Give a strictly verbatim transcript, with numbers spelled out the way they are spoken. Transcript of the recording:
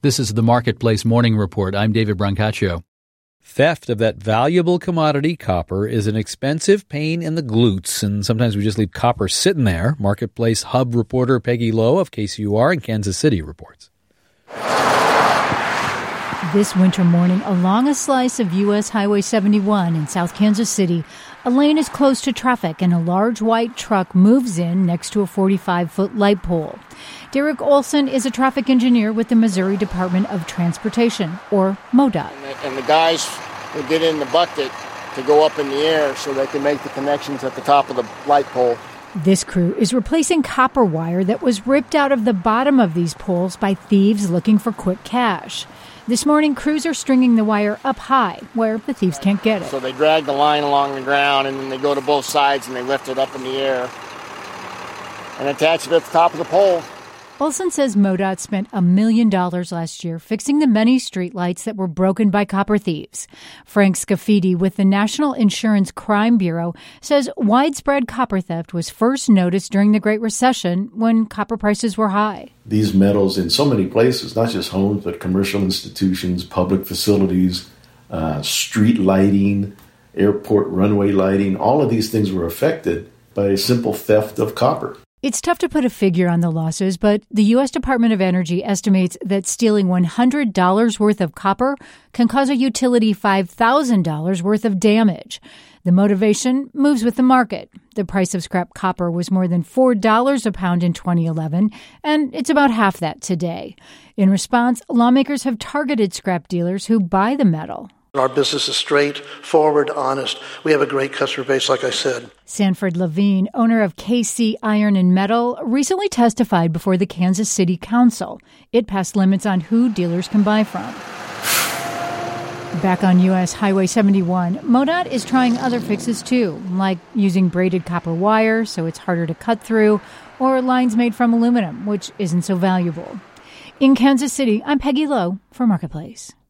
This is the Marketplace Morning Report. I'm David Brancaccio. Theft of that valuable commodity, copper, is an expensive pain in the glutes, and sometimes we just leave copper sitting there. Marketplace Hub reporter Peggy Lowe of K C U R in Kansas City reports. This winter morning, along a slice of U S Highway seventy-one in South Kansas City, a lane is closed to traffic and a large white truck moves in next to a forty-five foot light pole. Derek Olson is a traffic engineer with the Missouri Department of Transportation, or MoDOT. And the, and the guys will get in the bucket to go up in the air so they can make the connections at the top of the light pole. This crew is replacing copper wire that was ripped out of the bottom of these poles by thieves looking for quick cash. This morning, crews are stringing the wire up high where the thieves can't get it. So they drag the line along the ground, and then they go to both sides and they lift it up in the air and attach it at the top of the pole. Olson says MoDOT spent a million dollars last year fixing the many streetlights that were broken by copper thieves. Frank Scafidi with the National Insurance Crime Bureau says widespread copper theft was first noticed during the Great Recession when copper prices were high. These metals in so many places, not just homes, but commercial institutions, public facilities, uh, street lighting, airport runway lighting, all of these things were affected by a simple theft of copper. It's tough to put a figure on the losses, but the U S Department of Energy estimates that stealing one hundred dollars worth of copper can cause a utility five thousand dollars worth of damage. The motivation moves with the market. The price of scrap copper was more than four dollars a pound in twenty eleven, and it's about half that today. In response, lawmakers have targeted scrap dealers who buy the metal. Our business is straightforward, honest. We have a great customer base, like I said. Sanford Levine, owner of K C Iron and Metal, recently testified before the Kansas City Council. It passed limits on who dealers can buy from. Back on U S Highway seventy-one, MoDOT is trying other fixes too, like using braided copper wire so it's harder to cut through, or lines made from aluminum, which isn't so valuable. In Kansas City, I'm Peggy Lowe for Marketplace.